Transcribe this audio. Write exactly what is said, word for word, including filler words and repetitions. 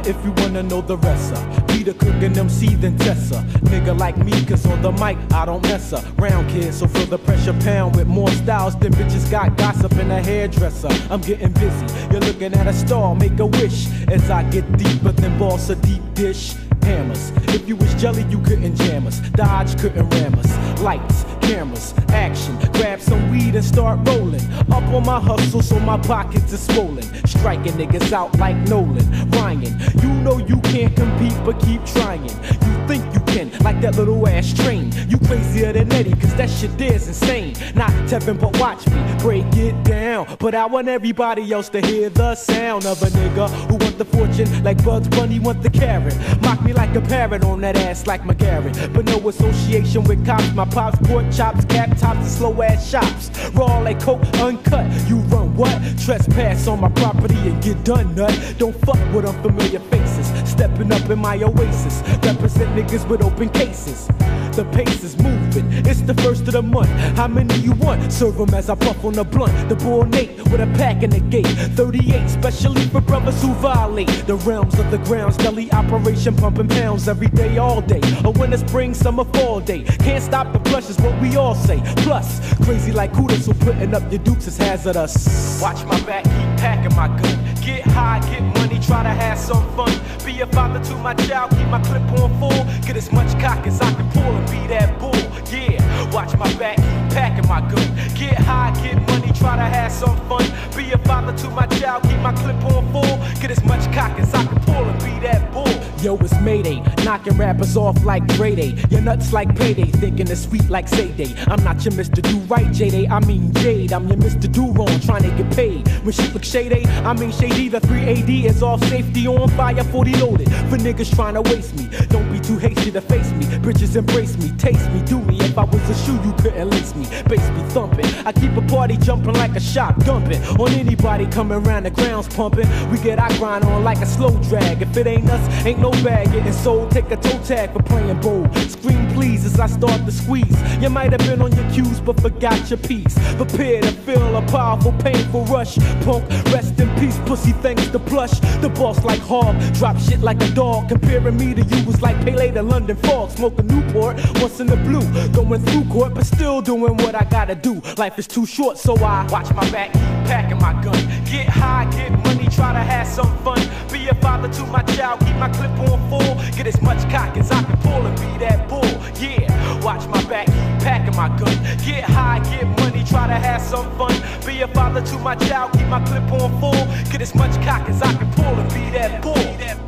if you wanna know the rest. uh, Be the cook and M C then Tessa. Nigga like me, cause on the mic I don't mess around, kids. So feel the pressure pound with more styles than bitches got gossip in a hairdresser. I'm getting busy, you're looking at a star, make a wish. As I get deeper than boss a deep dish. Hammers, if you was jelly you couldn't jam us. Dodge couldn't ram us. Lights, cameras, action. Grab some weed and start rolling. Up on my hustle so my pockets are swollen. Striking niggas out like Nolan. Ryan, you know you can't compete but keep trying. You think you can, like that little ass train. You crazier than Eddie, cause that shit there's insane. Not Tevin, but watch me break it down. But I want everybody else to hear the sound of a nigga who want the fortune like Bugs Bunny want the carrot. Mock me like a parrot on that ass like McGarrett. But no association with cops. My pops, pork chops, cap tops, and slow ass shops. Raw like coke, uncut. You run what? Trespass on my property and get done, nut. Don't fuck with unfamiliar faces. Stepping up in my oasis. Represent niggas with open cases. The pace is moving, it's the first of the month. How many you want? Serve them as I puff on the blunt. The bull Nate with a pack in the gate. thirty-eight, specially for brothers who violate the realms of the grounds. Deli operation pumping pounds every day, all day. A winter, spring, summer, fall day. Can't stop the flush is what we all say. Plus, crazy like Kuda, so putting up your dukes is hazardous. Watch my back, keep packing my gun. Get high, get money, try to have some fun. Be a father to my child, keep my clip on full. Get as much cock as I can pull and be that bull. Yeah, watch my back, keep packing my gun. Get high, get money, try to have some fun. Be a father to my child, keep my clip on full. Get as much cock as I can pull and be that bull. Yo, it's Mayday, knocking rappers off like Dre Day. You're nuts like Payday, thinking it's sweet like Say Day. I'm not your Mister Do Right, J-Day, I mean Jade. I'm your Mister Do Wrong, trying to get paid. When shit look shady, I mean shady. The three A D is off, safety on fire, forty loaded. For niggas trying to waste me, don't be too hasty to face me. Bitches embrace me, taste me, do me. If I was a shoe, you couldn't lace me. Bass be thumping, I keep a party jumping like a shop dumping. On anybody coming round, the ground's pumping. We get our grind on like a slow drag. If it ain't us, ain't no bag getting sold. Take a toe tag for playing bold. Scream please as I start to squeeze. You might have been on your cues but forgot your piece. Prepare to feel a powerful, painful rush. Punk, rest in peace, pussy thanks to plush. The boss like hog, drop shit like a dog. Comparing me to you was like Pele to London Fog. Smoke a Newport, once in the blue. Going through court but still doing what I gotta do. Life is too short so I watch my back, keep packing my gun. Get high, get money, try to have some fun. Be a father to my child, keep my clip on full. Get as much cock as I can pull and be that bull. Yeah, watch my back, keep packing my gun. Get high, get money, try to have some fun. Be a father to my child, keep my clip on full. Get as much cock as I can pull and be that bull.